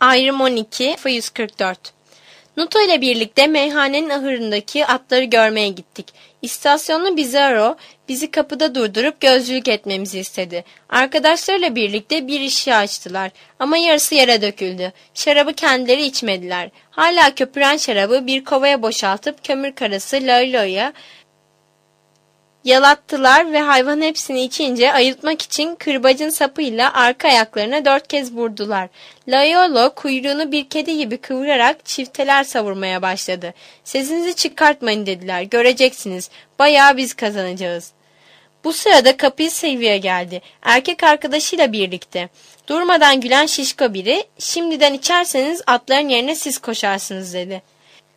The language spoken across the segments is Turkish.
Ayrım 12, sayfa 144. Nuto ile birlikte meyhanenin ahırındaki atları görmeye gittik. İstasyonlu Bizarro bizi kapıda durdurup gözcülük etmemizi istedi. Arkadaşlarıyla birlikte bir işi açtılar ama yarısı yere döküldü. Şarabı kendileri içmediler. Hala köpüren şarabı bir kovaya boşaltıp kömür karası Lailo'ya yalattılar ve hayvan hepsini içince ayıltmak için kırbacın sapıyla arka ayaklarına 4 kez vurdular. Laiolo kuyruğunu bir kedi gibi kıvırarak çifteler savurmaya başladı. Sesinizi çıkartmayın dediler. Göreceksiniz. Bayağı biz kazanacağız. Bu sırada kapıyı Silvia geldi. Erkek arkadaşıyla birlikte. Durmadan gülen şişko biri, şimdiden içerseniz atların yerine siz koşarsınız dedi.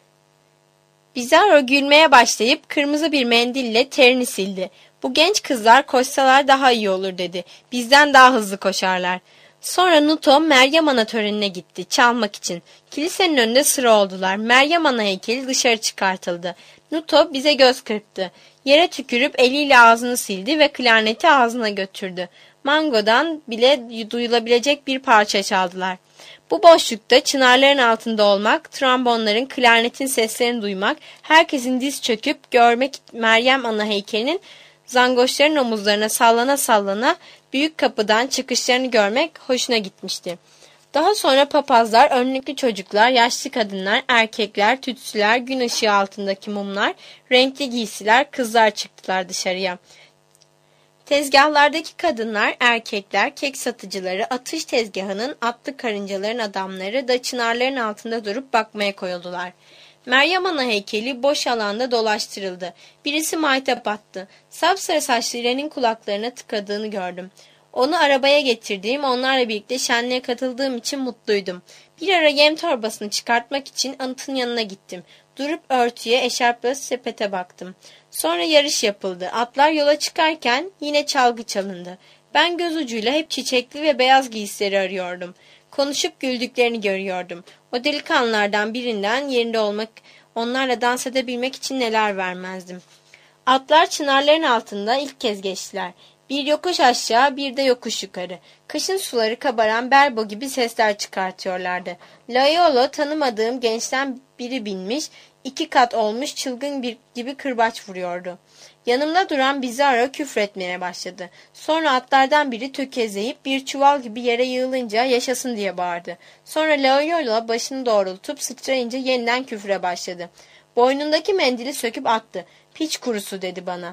Bizarro gülmeye başlayıp kırmızı bir mendille terini sildi. Bu genç kızlar koşsalar daha iyi olur dedi. Bizden daha hızlı koşarlar. Sonra Nuto Meryem Ana törenine gitti çalmak için. Kilisenin önünde sıra oldular. Meryem Ana heykeli dışarı çıkartıldı. Nuto bize göz kırptı. Yere tükürüp eliyle ağzını sildi ve klarneti ağzına götürdü. Mango'dan bile duyulabilecek bir parça çaldılar. Bu boşlukta çınarların altında olmak, trombonların, klarnetin seslerini duymak, herkesin diz çöküp görmek Meryem Ana heykelinin zangoşların omuzlarına sallana sallana büyük kapıdan çıkışlarını görmek hoşuna gitmişti. Daha sonra papazlar, önlüklü çocuklar, yaşlı kadınlar, erkekler, tütsüler, gün ışığı altındaki mumlar, renkli giysiler, kızlar çıktılar dışarıya. Tezgahlardaki kadınlar, erkekler, kek satıcıları, atış tezgahının atlı karıncaların adamları da çınarların altında durup bakmaya koyuldular. Meryem Ana heykeli boş alanda dolaştırıldı. Birisi maytap attı. Sapsarı saçlı İren'in kulaklarına tıkadığını gördüm. Onu arabaya getirdiğim, onlarla birlikte şenliğe katıldığım için mutluydum. Bir ara yem torbasını çıkartmak için anıtın yanına gittim. Durup örtüye, eşarpla sepete baktım. Sonra yarış yapıldı. Atlar yola çıkarken yine çalgı çalındı. Ben göz ucuyla hep çiçekli ve beyaz giysileri arıyordum. Konuşup güldüklerini görüyordum. O delikanlılardan birinden yerinde olmak, onlarla dans edebilmek için neler vermezdim. Atlar çınarların altında ilk kez geçtiler. Bir yokuş aşağı, bir de yokuş yukarı. Kışın suları kabaran berbo gibi sesler çıkartıyorlardı. Laiolo tanımadığım gençten biri binmiş, 2 kat olmuş çılgın bir gibi kırbaç vuruyordu. Yanımda duran Bizarro küfretmeye başladı. Sonra atlardan biri tökezleyip bir çuval gibi yere yığılınca yaşasın diye bağırdı. Sonra Laiolo başını doğrultup sıçrayınca yeniden küfre başladı. Boynundaki mendili söküp attı. Piç kurusu dedi bana.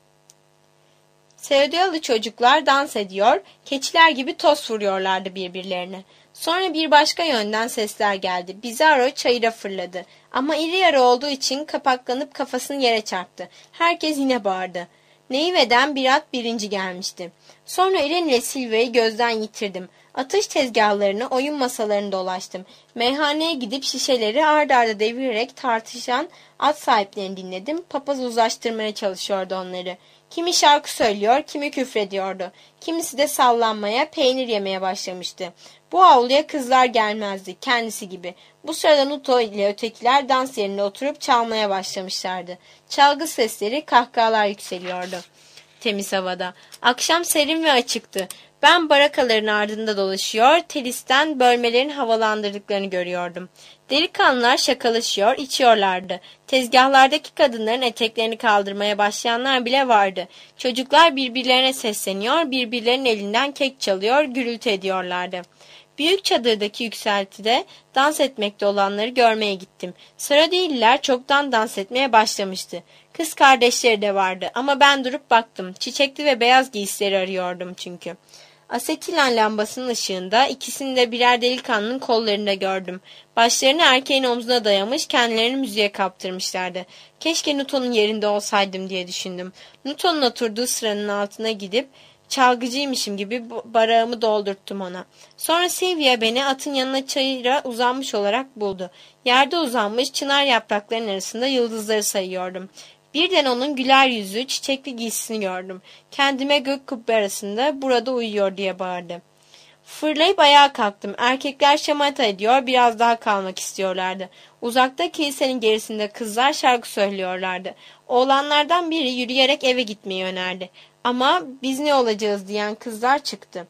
Sevdalı çocuklar dans ediyor, keçiler gibi toz vuruyorlardı birbirlerine. Sonra bir başka yönden sesler geldi. Bizarro çayıra fırladı. Ama iri yarı olduğu için kapaklanıp kafasını yere çarptı. Herkes yine bağırdı. Neyve'den bir at birinci gelmişti. Sonra İren ile Silvia'yı gözden yitirdim. Atış tezgahlarını, oyun masalarını dolaştım. Meyhaneye gidip şişeleri ard arda devirerek tartışan at sahiplerini dinledim. Papaz uzlaştırmaya çalışıyordu onları. Kimi şarkı söylüyor, kimi küfrediyordu. Kimisi de sallanmaya, peynir yemeye başlamıştı. Bu avluya kızlar gelmezdi, kendisi gibi. Bu sırada Nuto ile ötekiler dans yerine oturup çalmaya başlamışlardı. Çalgı sesleri, kahkahalar yükseliyordu temiz havada. Akşam serin ve açıktı. Ben barakaların ardında dolaşıyor, telisten bölmelerin havalandırdıklarını görüyordum. Delikanlılar şakalaşıyor, içiyorlardı. Tezgahlardaki kadınların eteklerini kaldırmaya başlayanlar bile vardı. Çocuklar birbirlerine sesleniyor, birbirlerinin elinden kek çalıyor, gürültü ediyorlardı. Büyük çadırdaki yükseltide dans etmekte olanları görmeye gittim. Sıradeliler çoktan dans etmeye başlamıştı. Kız kardeşleri de vardı ama ben durup baktım. Çiçekli ve beyaz giysileri arıyordum çünkü. Asetilen lambasının ışığında ikisini de birer delikanlının kollarında gördüm. Başlarını erkeğin omzuna dayamış, kendilerini müziğe kaptırmışlardı. Keşke Nuto'nun yerinde olsaydım diye düşündüm. Nuto'nun oturduğu sıranın altına gidip çalgıcıymışım gibi barağımı doldurttum ona. Sonra Silvia beni atın yanına çayıra uzanmış olarak buldu. Yerde uzanmış çınar yapraklarının arasında yıldızları sayıyordum. Birden onun güler yüzü, çiçekli giysisini gördüm. Kendime gök kubbe arasında burada uyuyor diye bağırdı. Fırlayıp ayağa kalktım. Erkekler şamata ediyor, biraz daha kalmak istiyorlardı. Uzakta kilisenin gerisinde kızlar şarkı söylüyorlardı. Oğlanlardan biri yürüyerek eve gitmeyi önerdi. Ama biz ne olacağız diyen kızlar çıktı.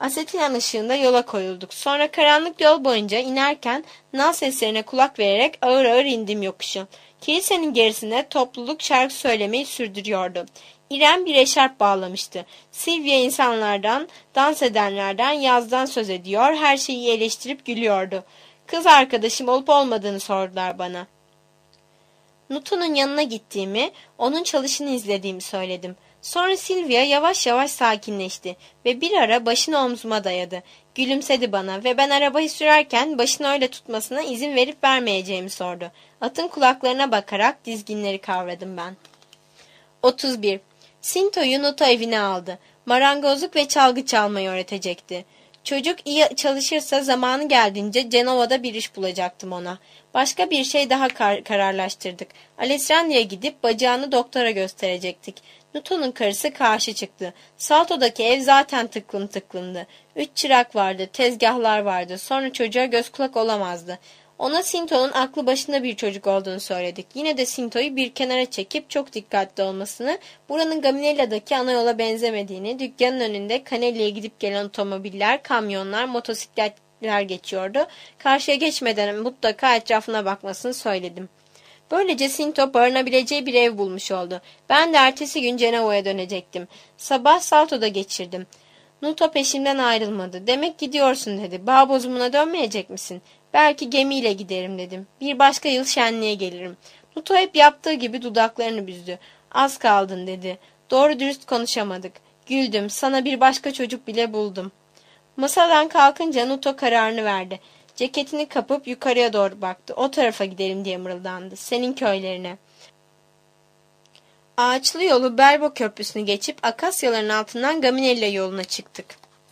Asetin ışığında yola koyulduk. Sonra karanlık yol boyunca inerken nal seslerine kulak vererek ağır ağır indim yokuşu. Kilisenin gerisinde topluluk şarkı söylemeyi sürdürüyordu. İrem bir eşarp bağlamıştı. Silvia insanlardan, dans edenlerden, yazdan söz ediyor, her şeyi eleştirip gülüyordu. Kız arkadaşım olup olmadığını sordular bana. Nuto'nun yanına gittiğimi, onun çalışını izlediğimi söyledim. Sonra Silvia yavaş yavaş sakinleşti ve bir ara başını omzuma dayadı. Gülümsedi bana ve ben arabayı sürerken başını öyle tutmasına izin verip vermeyeceğimi sordu. Atın kulaklarına bakarak dizginleri kavradım ben. 31. Sinto'yu Nuto evine aldı. Marangozluk ve çalgı çalmayı öğretecekti. Çocuk iyi çalışırsa zamanı geldiğince Cenova'da bir iş bulacaktım ona. Başka bir şey daha kararlaştırdık. Alessandria'ya gidip bacağını doktora gösterecektik. Nuto'nun karısı karşı çıktı. Salto'daki ev zaten tıklım tıklımdı. 3 çırak vardı, tezgahlar vardı. Sonra çocuğa göz kulak olamazdı. Ona Sinto'nun aklı başında bir çocuk olduğunu söyledik. Yine de Sinto'yu bir kenara çekip çok dikkatli olmasını, buranın Gaminella'daki ana yola benzemediğini, dükkanın önünde Canelli'ye gidip gelen otomobiller, kamyonlar, motosikletler geçiyordu. Karşıya geçmeden mutlaka etrafına bakmasını söyledim. Böylece Sinto barınabileceği bir ev bulmuş oldu. Ben de ertesi gün Cenova'ya dönecektim. Sabah Salto'da geçirdim. Nuto peşimden ayrılmadı. Demek gidiyorsun dedi. Bağ bozumuna dönmeyecek misin? Belki gemiyle giderim dedim. Bir başka yıl şenliğe gelirim. Nuto hep yaptığı gibi dudaklarını büzdü. Az kaldın dedi. Doğru dürüst konuşamadık. Güldüm. Sana bir başka çocuk bile buldum. Masadan kalkınca Nuto kararını verdi. Ceketini kapıp yukarıya doğru baktı. O tarafa gidelim diye mırıldandı. Senin köylerine. Ağaçlı yolu Belbo Köprüsü'nü geçip akasyaların altından Gaminella yoluna çıktık.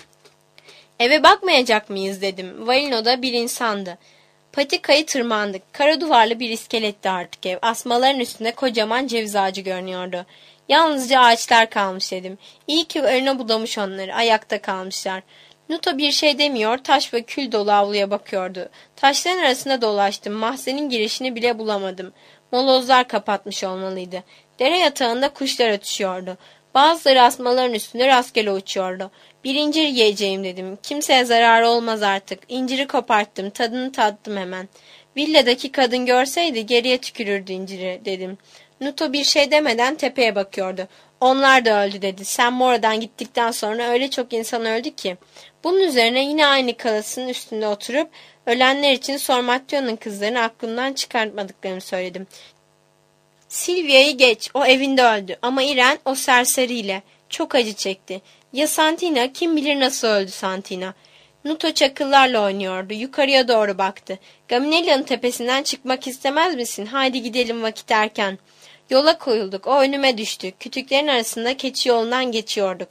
Eve bakmayacak mıyız dedim. Valino'da bir insandı. Patikayı tırmandık. Kara duvarlı bir iskeletti artık ev. Asmaların üstünde kocaman ceviz ağacı görünüyordu. Yalnızca ağaçlar kalmış dedim. İyi ki örüne budamış onları. Ayakta kalmışlar. Nuto bir şey demiyor, taş ve kül dolu avluya bakıyordu. Taşların arasında dolaştım. Mahzenin girişini bile bulamadım. Molozlar kapatmış olmalıydı. Dere yatağında kuşlar ötüşüyordu. Bazıları asmaların üstünde rastgele uçuyordu. Bir incir yiyeceğim dedim. Kimseye zararı olmaz artık. İnciri koparttım. Tadını tattım hemen. Villadaki kadın görseydi geriye tükürürdü inciri dedim. Nuto bir şey demeden tepeye bakıyordu. Onlar da öldü dedi. Sen Mora'dan gittikten sonra öyle çok insan öldü ki. Bunun üzerine yine aynı kalasının üstünde oturup ölenler için Sormattion'un kızlarını aklımdan çıkartmadıklarını söyledim. Silvia'yı geç. O evinde öldü. Ama İren o serseriyle. Çok acı çekti. Ya Santina? Kim bilir nasıl öldü Santina? Nuto çakıllarla oynuyordu. Yukarıya doğru baktı. Gaminella'nın tepesinden çıkmak istemez misin? Haydi gidelim vakit erken. Yola koyulduk. O önüme düştü. Kütüklerin arasında keçi yolundan geçiyorduk.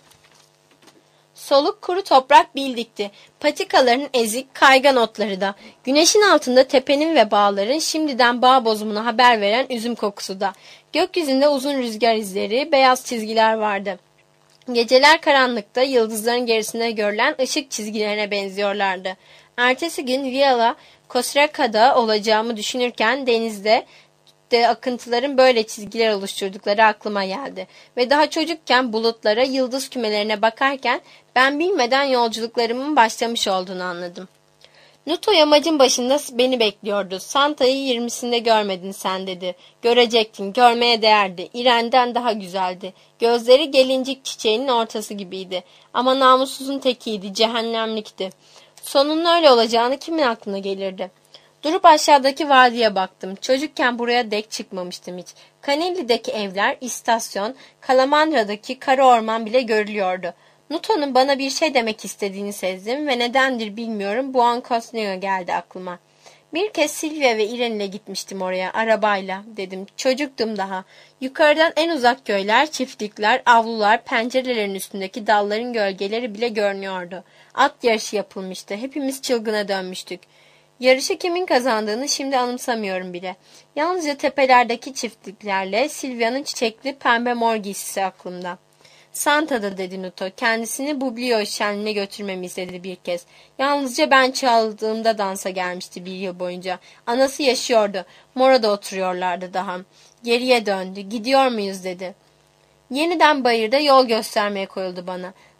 Soluk kuru toprak bildikti. Patikaların ezik, kaygan otları da. Güneşin altında tepenin ve bağların şimdiden bağ bozumuna haber veren üzüm kokusu da. Gökyüzünde uzun rüzgar izleri, beyaz çizgiler vardı. Geceler karanlıkta yıldızların gerisinde görülen ışık çizgilerine benziyorlardı. Ertesi gün Villa Cosreca'da olacağımı düşünürken denizde akıntıların böyle çizgiler oluşturdukları aklıma geldi. Ve daha çocukken bulutlara, yıldız kümelerine bakarken ben bilmeden yolculuklarımın başlamış olduğunu anladım. Nuto yamacın başında beni bekliyordu. Santa'yı 20'sinde görmedin sen dedi. Görecektin, görmeye değerdi. İren'den daha güzeldi. Gözleri gelincik çiçeğinin ortası gibiydi. Ama namussuzun tekiydi, cehennemlikti. Sonunun öyle olacağını kimin aklına gelirdi? Durup aşağıdaki vadiye baktım. Çocukken buraya dek çıkmamıştım hiç. Canelli'deki evler, istasyon, Calamandra'daki kara orman bile görülüyordu. Nuto'nun bana bir şey demek istediğini sezdim ve nedendir bilmiyorum Buon Cosneo geldi aklıma. Bir kez Silvia ve Irene ile gitmiştim oraya arabayla dedim. Çocuktum daha. Yukarıdan en uzak köyler, çiftlikler, avlular, pencerelerin üstündeki dalların gölgeleri bile görünüyordu. At yarışı yapılmıştı. Hepimiz çılgına dönmüştük. Yarışı kimin kazandığını şimdi anımsamıyorum bile. Yalnızca tepelerdeki çiftliklerle Silvia'nın çiçekli pembe mor giysisi aklımda. Santa'da dedi Nuto. Kendisini Bublio şenliğine götürmemi istedi bir kez. Yalnızca ben çaldığımda dansa gelmişti bir yıl boyunca. Anası yaşıyordu. Mora'da oturuyorlardı daha. Geriye döndü. Gidiyor muyuz dedi. Yeniden bayırda yol göstermeye koyuldu bana.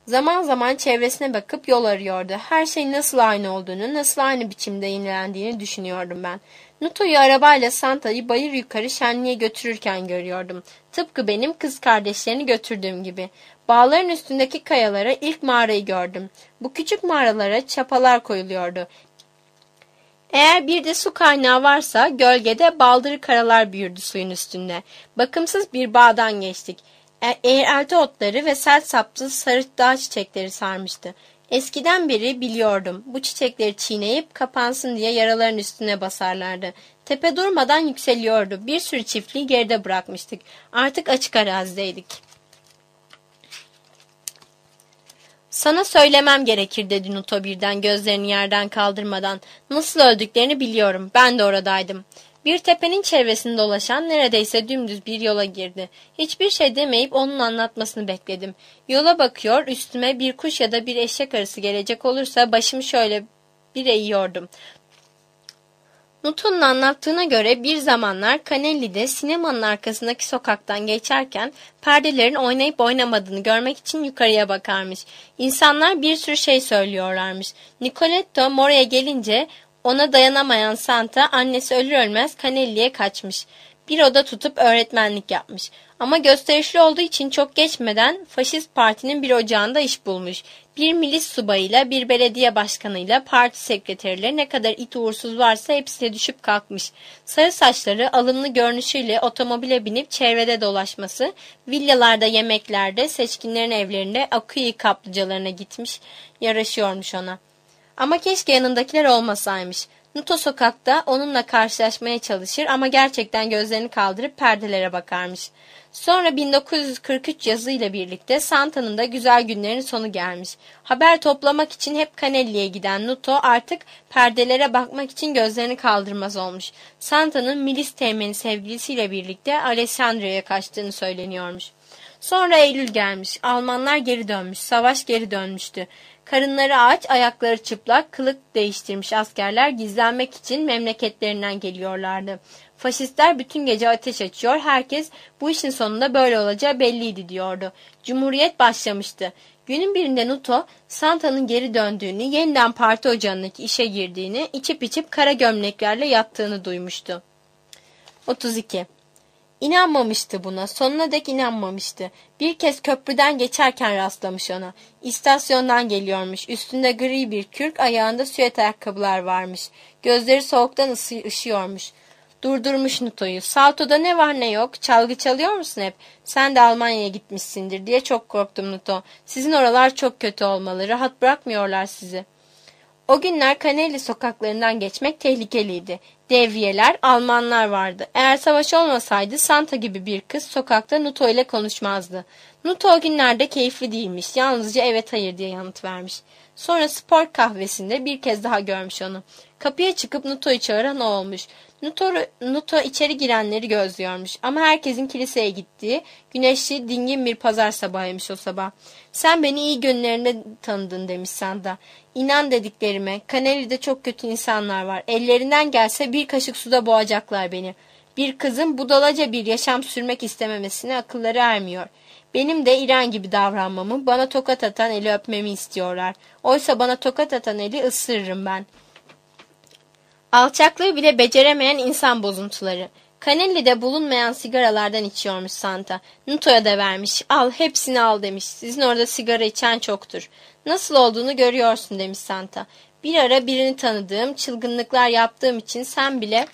Zaman zaman çevresine bakıp yol arıyordu. Her şeyin nasıl aynı olduğunu, nasıl aynı biçimde yenilendiğini düşünüyordum ben. Nuto'yu arabayla Santa'yı bayır yukarı şenliğe götürürken görüyordum. Tıpkı benim kız kardeşlerini götürdüğüm gibi. Bağların üstündeki kayalara ilk mağarayı gördüm. Bu küçük mağaralara çapalar koyuluyordu. Eğer bir de su kaynağı varsa gölgede baldırı karalar büyürdü suyun üstünde. Bakımsız bir bağdan geçtik. Eğrelti otları ve sert saplı sarı dağ çiçekleri sarmıştı. Eskiden beri biliyordum. Bu çiçekleri çiğneyip kapansın diye yaraların üstüne basarlardı. Tepe durmadan yükseliyordu. Bir sürü çiftliği geride bırakmıştık. Artık açık arazideydik. Sana söylemem gerekir dedi Nuto birden gözlerini yerden kaldırmadan. Nasıl öldüklerini biliyorum. Ben de oradaydım. Bir tepenin çevresinde dolaşan neredeyse dümdüz bir yola girdi. Hiçbir şey demeyip onun anlatmasını bekledim. Yola bakıyor, üstüme bir kuş ya da bir eşek arısı gelecek olursa başımı şöyle bir eğiyordum. Nuto'nun anlattığına göre bir zamanlar Canelli'de sinemanın arkasındaki sokaktan geçerken perdelerin oynayıp oynamadığını görmek için yukarıya bakarmış. İnsanlar bir sürü şey söylüyorlarmış. Nicoletto Mora'ya gelince ona dayanamayan Santa annesi ölür ölmez Canelli'ye kaçmış. Bir oda tutup öğretmenlik yapmış. Ama gösterişli olduğu için çok geçmeden faşist partinin bir ocağında iş bulmuş. Bir milis subayıyla, bir belediye başkanıyla, parti sekreteriyle ne kadar it uğursuz varsa hepsine düşüp kalkmış. Sarı saçları, alımlı görünüşüyle otomobile binip çevrede dolaşması, villalarda, yemeklerde, seçkinlerin evlerinde akıyı kaplıcalarına gitmiş, yaraşıyormuş ona. Ama keşke yanındakiler olmasaymış. Nuto sokakta onunla karşılaşmaya çalışır ama gerçekten gözlerini kaldırıp perdelere bakarmış. Sonra 1943 yazıyla birlikte Santa'nın da güzel günlerin sonu gelmiş. Haber toplamak için hep Canelli'ye giden Nuto artık perdelere bakmak için gözlerini kaldırmaz olmuş. Santa'nın milis teğmeni sevgilisiyle birlikte Alessandria'ya kaçtığını söyleniyormuş. Sonra Eylül gelmiş. Almanlar geri dönmüş. Savaş geri dönmüştü. Karınları aç, ayakları çıplak, kılık değiştirmiş askerler gizlenmek için memleketlerinden geliyorlardı. Faşistler bütün gece ateş açıyor, herkes bu işin sonunda böyle olacağı belliydi diyordu. Cumhuriyet başlamıştı. Günün birinde Nuto, Santa'nın geri döndüğünü, yeniden parti ocağındaki işe girdiğini, içip içip kara gömleklerle yattığını duymuştu. 32. İnanmamıştı buna. Sonuna dek inanmamıştı. Bir kez köprüden geçerken rastlamış ona. İstasyondan geliyormuş. Üstünde gri bir kürk, ayağında süet ayakkabılar varmış. Gözleri soğuktan ışıyormuş. Durdurmuş Nuto'yu. Salto'da ne var ne yok? Çalgı çalıyor musun hep? Sen de Almanya'ya gitmişsindir diye çok korktum Nuto. Sizin oralar çok kötü olmalı. Rahat bırakmıyorlar sizi. O günler Canelli sokaklarından geçmek tehlikeliydi. Devriyeler, Almanlar vardı. Eğer savaş olmasaydı Santa gibi bir kız sokakta Nuto ile konuşmazdı. Nuto o günlerde keyifli değilmiş. Yalnızca evet hayır diye yanıt vermiş. Sonra spor kahvesinde bir kez daha görmüş onu. Kapıya çıkıp Nuto'yu çağıran o olmuş. Nuto içeri girenleri gözlüyormuş. Ama herkesin kiliseye gittiği, güneşli, dingin bir pazar sabahıymış o sabah. Sen beni iyi günlerimde tanıdın demiş Santa. İnan dediklerime, Canelli'de çok kötü insanlar var. Ellerinden gelse bir kaşık suda boğacaklar beni. Bir kızın budalaca bir yaşam sürmek istememesine akılları ermiyor. Benim de İran gibi davranmamı, bana tokat atan eli öpmemi istiyorlar. Oysa bana tokat atan eli ısırırım ben. Alçaklığı bile beceremeyen insan bozuntuları. Canelli'de bulunmayan sigaralardan içiyormuş Santa. Nuto'ya da vermiş. Al, hepsini al demiş. Sizin orada sigara içen çoktur. Nasıl olduğunu görüyorsun demiş Santa. Bir ara birini tanıdığım, çılgınlıklar yaptığım için sen bile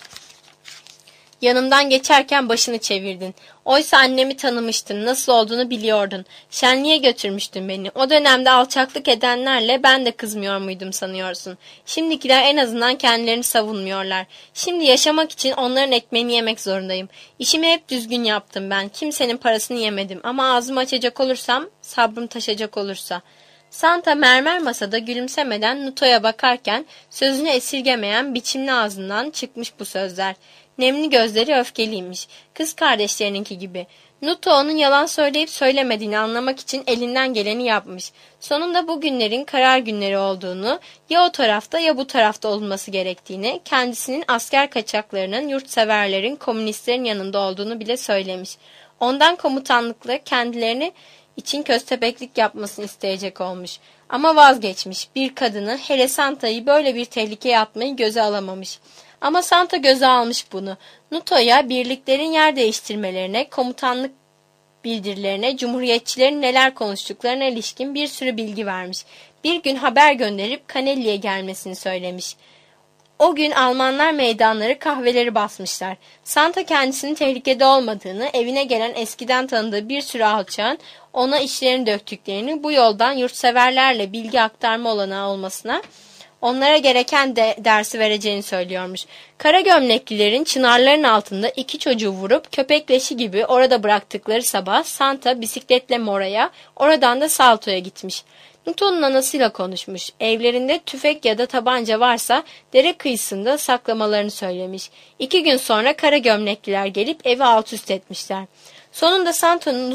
yanımdan geçerken başını çevirdin. Oysa annemi tanımıştın, nasıl olduğunu biliyordun. Şenliğe götürmüştün beni. O dönemde alçaklık edenlerle ben de kızmıyor muydum sanıyorsun. Şimdikiler en azından kendilerini savunmuyorlar. Şimdi yaşamak için onların ekmeğini yemek zorundayım. İşimi hep düzgün yaptım ben. Kimsenin parasını yemedim ama ağzımı açacak olursam, sabrım taşacak olursa. Santa mermer masada gülümsemeden Nuto'ya bakarken sözünü esirgemeyen biçimli ağzından çıkmış bu sözler. Nemli gözleri öfkeliymiş. Kız kardeşlerininki gibi. Nuto onun yalan söyleyip söylemediğini anlamak için elinden geleni yapmış. Sonunda bu günlerin karar günleri olduğunu, ya o tarafta ya bu tarafta olması gerektiğini, kendisinin asker kaçaklarının, yurtseverlerin, komünistlerin yanında olduğunu bile söylemiş. Ondan komutanlıkla kendilerini için köstebeklik yapmasını isteyecek olmuş. Ama vazgeçmiş. Bir kadını, hele Santa'yı böyle bir tehlikeye atmayı göze alamamış. Ama Santa göze almış bunu. Nuto'ya birliklerin yer değiştirmelerine, komutanlık bildirilerine, cumhuriyetçilerin neler konuştuklarına ilişkin bir sürü bilgi vermiş. Bir gün haber gönderip Canelli'ye gelmesini söylemiş. O gün Almanlar meydanları, kahveleri basmışlar. Santa kendisinin tehlikede olmadığını, evine gelen eskiden tanıdığı bir sürü alçağın ona işlerini döktüklerini, bu yoldan yurtseverlerle bilgi aktarma olanağı olmasına, onlara gereken dersi vereceğini söylüyormuş. Kara gömleklilerin çınarların altında 2 çocuğu vurup köpek leşi gibi orada bıraktıkları sabah Santa bisikletle Mora'ya, oradan da Salto'ya gitmiş. Nuto'nun anasıyla konuşmuş. Evlerinde tüfek ya da tabanca varsa dere kıyısında saklamalarını söylemiş. 2 gün sonra kara gömlekliler gelip evi alt üst etmişler. Sonunda Santa'nın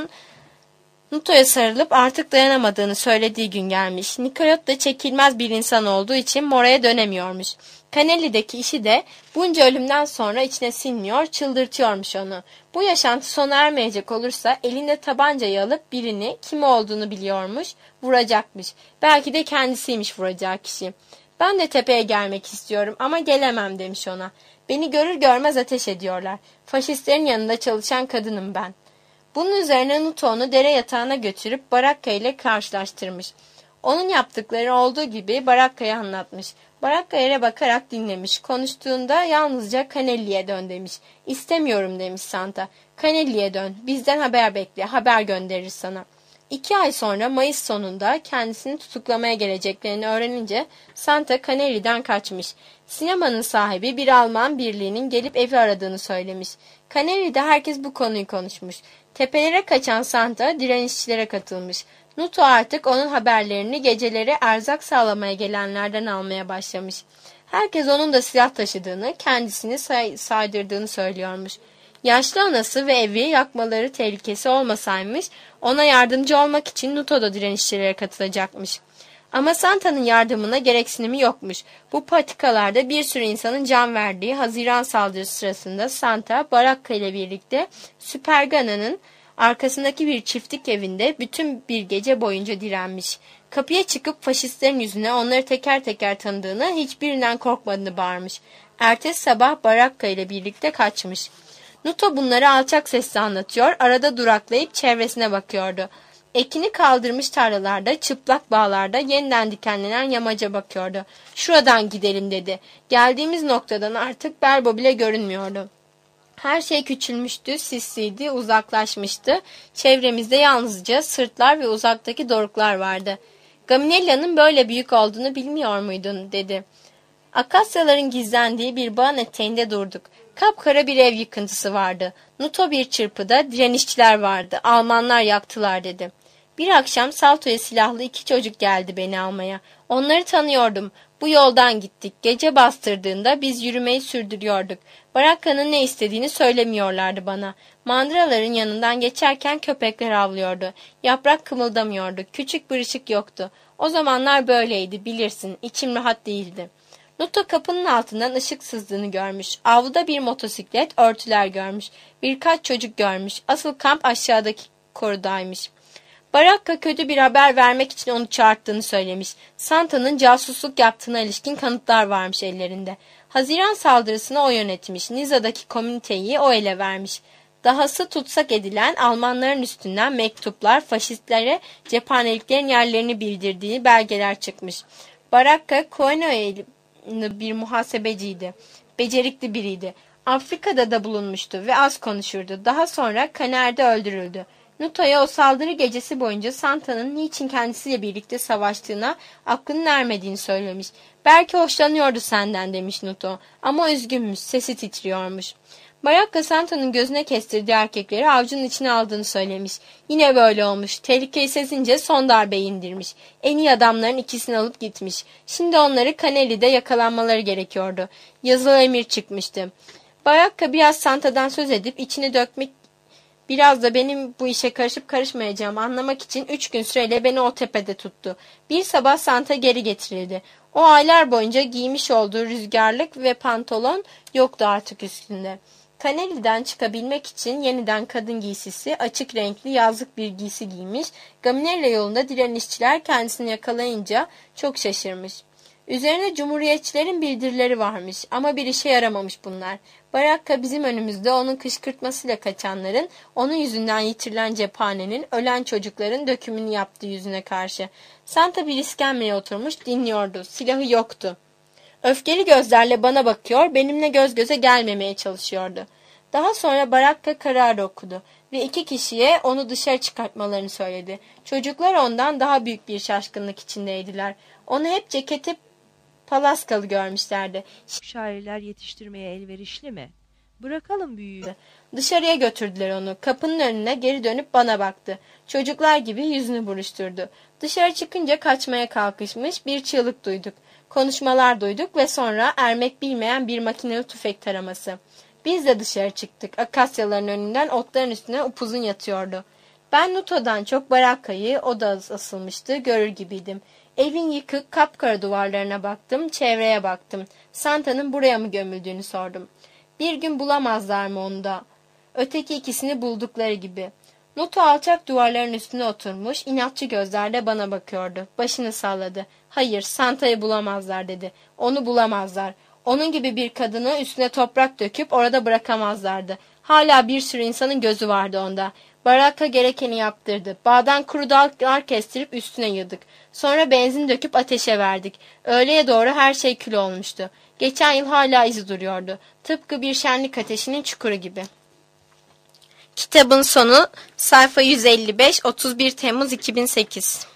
Nuto'ya sarılıp artık dayanamadığını söylediği gün gelmiş. Nicolot da çekilmez bir insan olduğu için Mora'ya dönemiyormuş. Canelli'deki işi de bunca ölümden sonra içine sinmiyor, çıldırtıyormuş onu. Bu yaşantı sona ermeyecek olursa elinde tabancayı alıp birini, kim olduğunu biliyormuş, vuracakmış. Belki de kendisiymiş vuracağı kişi. Ben de tepeye gelmek istiyorum ama gelemem demiş ona. Beni görür görmez ateş ediyorlar. Faşistlerin yanında çalışan kadınım ben. Bunun üzerine Nuto onu dere yatağına götürüp Barakka ile karşılaştırmış. Onun yaptıkları olduğu gibi Barakka'ya anlatmış. Barakka yere bakarak dinlemiş. Konuştuğunda yalnızca Canelli'ye dön demiş. İstemiyorum demiş Santa. Canelli'ye dön. Bizden haber bekle. Haber gönderir sana. 2 ay sonra Mayıs sonunda kendisini tutuklamaya geleceklerini öğrenince Santa Canelli'den kaçmış. Sinemanın sahibi bir Alman birliğinin gelip evi aradığını söylemiş. Canelli'de herkes bu konuyu konuşmuş. Tepelere kaçan Santa direnişçilere katılmış. Nuto artık onun haberlerini geceleri erzak sağlamaya gelenlerden almaya başlamış. Herkes onun da silah taşıdığını, kendisini saydırdığını söylüyormuş. Yaşlı anası ve evi yakmaları tehlikesi olmasaymış, ona yardımcı olmak için Nuto da direnişçilere katılacakmış. Ama Santa'nın yardımına gereksinimi yokmuş. Bu patikalarda bir sürü insanın can verdiği Haziran saldırısı sırasında Santa, Barakka ile birlikte Süpergana'nın arkasındaki bir çiftlik evinde bütün bir gece boyunca direnmiş. Kapıya çıkıp faşistlerin yüzüne onları teker teker tanıdığını, hiçbirinden korkmadığını bağırmış. Ertesi sabah Barakka ile birlikte kaçmış. Nuto bunları alçak sesle anlatıyor, arada duraklayıp çevresine bakıyordu. Ekini kaldırmış tarlalarda, çıplak bağlarda yeniden dikenlenen yamaca bakıyordu. Şuradan gidelim dedi. Geldiğimiz noktadan artık Belbo bile görünmüyordu. Her şey küçülmüştü, sisliydi, uzaklaşmıştı. Çevremizde yalnızca sırtlar ve uzaktaki doruklar vardı. Gaminella'nın böyle büyük olduğunu bilmiyor muydun dedi. Akasyaların gizlendiği bir bağın eteğinde durduk. Kapkara bir ev yıkıntısı vardı. Nuto bir çırpıda direnişçiler vardı. Almanlar yaktılar dedi. Bir akşam Salto'ya silahlı 2 çocuk geldi beni almaya. Onları tanıyordum. Bu yoldan gittik. Gece bastırdığında biz yürümeyi sürdürüyorduk. Barakka'nın ne istediğini söylemiyorlardı bana. Mandıraların yanından geçerken köpekler avlıyordu. Yaprak kımıldamıyordu. Küçük bir ışık yoktu. O zamanlar böyleydi bilirsin. İçim rahat değildi. Nuto kapının altından ışık sızdığını görmüş. Avluda bir motosiklet, örtüler görmüş. Birkaç çocuk görmüş. Asıl kamp aşağıdaki korudaymış. Barakka kötü bir haber vermek için onu çağırttığını söylemiş. Santa'nın casusluk yaptığına ilişkin kanıtlar varmış ellerinde. Haziran saldırısını o yönetmiş. Niza'daki komüniteyi o ele vermiş. Dahası tutsak edilen Almanların üstünden mektuplar, faşistlere cephaneliklerin yerlerini bildirdiği belgeler çıkmış. Barakka Koeno'ya bir muhasebeciydi. Becerikli biriydi. Afrika'da da bulunmuştu ve az konuşurdu. Daha sonra Caner'de öldürüldü. Nuto'ya o saldırı gecesi boyunca Santa'nın niçin kendisiyle birlikte savaştığına aklının ermediğini söylemiş. Belki hoşlanıyordu senden demiş Nuto. Ama üzgünmüş, sesi titriyormuş. Barakka Santa'nın gözüne kestirdiği erkekleri avcunun içine aldığını söylemiş. Yine böyle olmuş. Tehlikeyi sezince son darbeyi indirmiş. En iyi adamların 2'sini alıp gitmiş. Şimdi onları Canelli'de yakalanmaları gerekiyordu. Yazılı emir çıkmıştı. Barakka biraz Santa'dan söz edip içine dökmek, biraz da benim bu işe karışıp karışmayacağımı anlamak için 3 gün süreyle beni o tepede tuttu. Bir sabah Santa geri getirildi. O aylar boyunca giymiş olduğu rüzgarlık ve pantolon yoktu artık üstünde. Paneli'den çıkabilmek için yeniden kadın giysisi, açık renkli yazlık bir giysi giymiş, Gaminella yolunda direnişçiler kendisini yakalayınca çok şaşırmış. Üzerine cumhuriyetçilerin bildirileri varmış ama bir işe yaramamış bunlar. Barakka bizim önümüzde onun kışkırtmasıyla kaçanların, onun yüzünden yitirilen cephanenin, ölen çocukların dökümünü yaptığı yüzüne karşı. Santa bir iskemleye oturmuş dinliyordu. Silahı yoktu. Öfkeli gözlerle bana bakıyor, benimle göz göze gelmemeye çalışıyordu. Daha sonra Barakka kararı okudu ve 2 kişiye onu dışarı çıkartmalarını söyledi. Çocuklar ondan daha büyük bir şaşkınlık içindeydiler. Onu hep ceketi palaskalı görmüşlerdi. Şairler yetiştirmeye elverişli mi? Bırakalım büyüyü. Dışarıya götürdüler onu. Kapının önüne geri dönüp bana baktı. Çocuklar gibi yüzünü buruşturdu. Dışarı çıkınca kaçmaya kalkışmış, bir çığlık duyduk. Konuşmalar duyduk ve sonra ermek bilmeyen bir makinalı tüfek taraması. Biz de dışarı çıktık. Akasyaların önünden otların üstüne upuzun yatıyordu. Ben Nuto'dan çok Barakka'yı, o da asılmıştı, görür gibiydim. Evin yıkık kapkara duvarlarına baktım, çevreye baktım. Santa'nın buraya mı gömüldüğünü sordum. Bir gün bulamazlar mı onu da? Öteki ikisini buldukları gibi. Nuto alçak duvarların üstüne oturmuş, inatçı gözlerle bana bakıyordu. Başını salladı. Hayır, Santa'yı bulamazlar dedi. Onu bulamazlar. Onun gibi bir kadını üstüne toprak döküp orada bırakamazlardı. Hala bir sürü insanın gözü vardı onda. Barakka gerekeni yaptırdı. Bağdan kuru dallar kestirip üstüne yığdık. Sonra benzin döküp ateşe verdik. Öğleye doğru her şey kül olmuştu. Geçen yıl hala izi duruyordu. Tıpkı bir şenlik ateşinin çukuru gibi. Kitabın sonu sayfa 155, 31 Temmuz 2008.